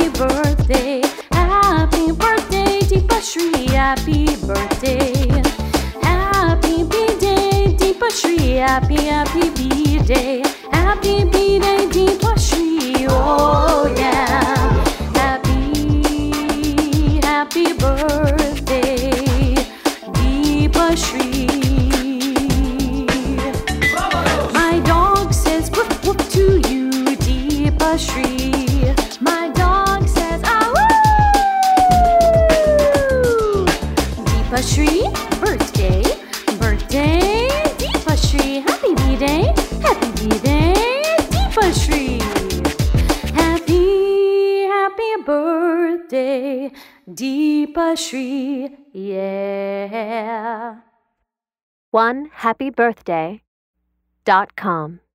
birthday, happy birthday, Deepashri, happy birthday. Happy B-Day, Deepashri, happy B-Day. Happy B-Day, Deepashri, oh yeah. Happy birthday, Deepashri. My dog says woof woof to you, Deepashri. My dog says ah woo. Deepashri, birthday, birthday, Deepashri. Happy B-Day, Deepashri. Happy birthday, Deepashri, yeah. OneHappyBirthday.com